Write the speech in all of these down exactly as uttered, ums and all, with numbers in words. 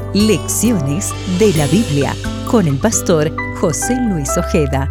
Lecciones de la Biblia con el pastor José Luis Ojeda.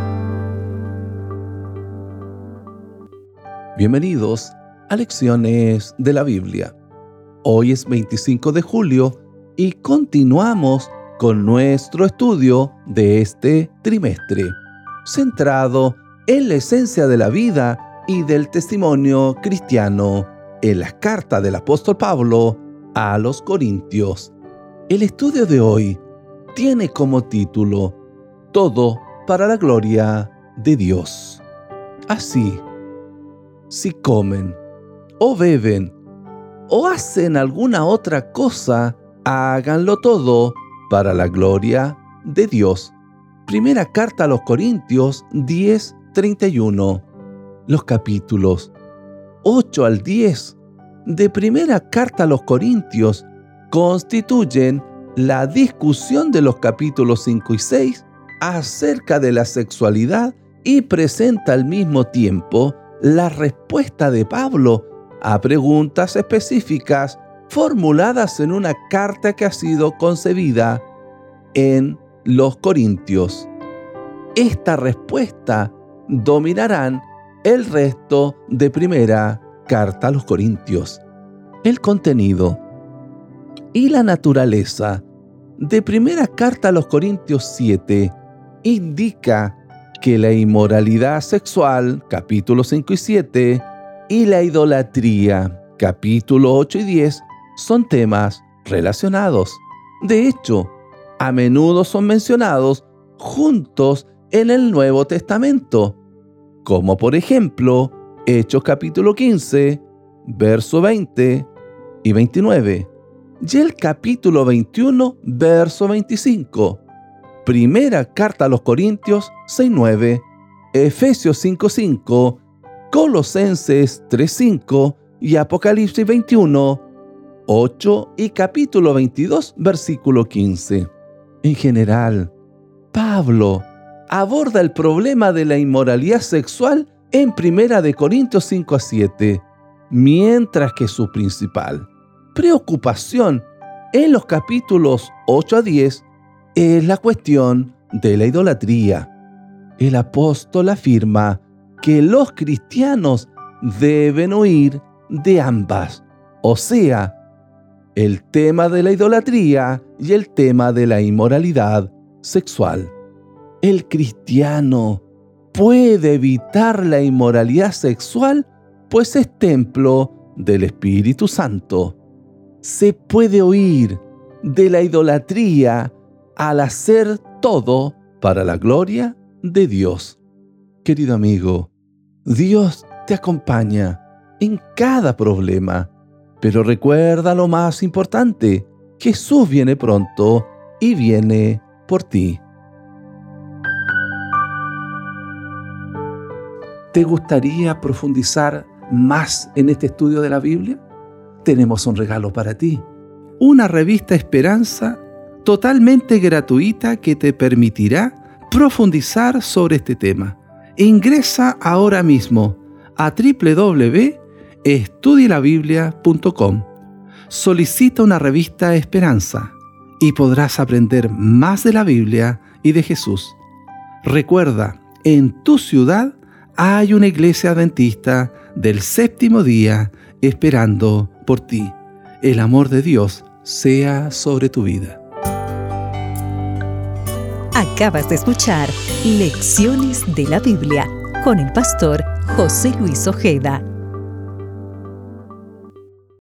Bienvenidos a Lecciones de la Biblia. Hoy es veinticinco de julio y continuamos con nuestro estudio de este trimestre, centrado en la esencia de la vida y del testimonio cristiano en las cartas del apóstol Pablo a los Corintios. El estudio de hoy tiene como título Todo para la gloria de Dios. Así, si comen o beben o hacen alguna otra cosa, háganlo todo para la gloria de Dios. Primera carta a los Corintios diez, treinta y uno. Los capítulos ocho al diez de Primera carta a los Corintios constituyen la discusión de los capítulos cinco y seis acerca de la sexualidad y presenta al mismo tiempo la respuesta de Pablo a preguntas específicas formuladas en una carta que ha sido concebida en los Corintios. Esta respuesta dominarán el resto de Primera carta a los Corintios. El contenido y la naturaleza de Primera carta a los Corintios siete indica que la inmoralidad sexual, capítulos cinco y siete, y la idolatría, capítulos ocho y diez, son temas relacionados. De hecho, a menudo son mencionados juntos en el Nuevo Testamento, como por ejemplo, Hechos capítulo quince, verso veinte y veintinueve. Y el capítulo veintiuno, verso veinticinco. Primera carta a los Corintios seis nueve, Efesios cinco cinco, Colosenses tres cinco y Apocalipsis veintiuno, ocho y capítulo veintidós, versículo quince. En general, Pablo aborda el problema de la inmoralidad sexual en Primera de Corintios cinco a siete, mientras que su principal preocupación en los capítulos ocho a diez es la cuestión de la idolatría. El apóstol afirma que los cristianos deben huir de ambas, o sea, el tema de la idolatría y el tema de la inmoralidad sexual. El cristiano puede evitar la inmoralidad sexual, pues es templo del Espíritu Santo. Se puede huir de la idolatría al hacer todo para la gloria de Dios. Querido amigo, Dios te acompaña en cada problema, pero recuerda lo más importante: Jesús viene pronto y viene por ti. ¿Te gustaría profundizar más en este estudio de la Biblia? Tenemos un regalo para ti: una revista Esperanza totalmente gratuita que te permitirá profundizar sobre este tema. Ingresa ahora mismo a doble u doble u doble u punto estudie la biblia punto com. Solicita una revista Esperanza y podrás aprender más de la Biblia y de Jesús. Recuerda, en tu ciudad hay una iglesia adventista del séptimo día esperando por ti. El amor de Dios sea sobre tu vida. Acabas de escuchar Lecciones de la Biblia con el pastor José Luis Ojeda.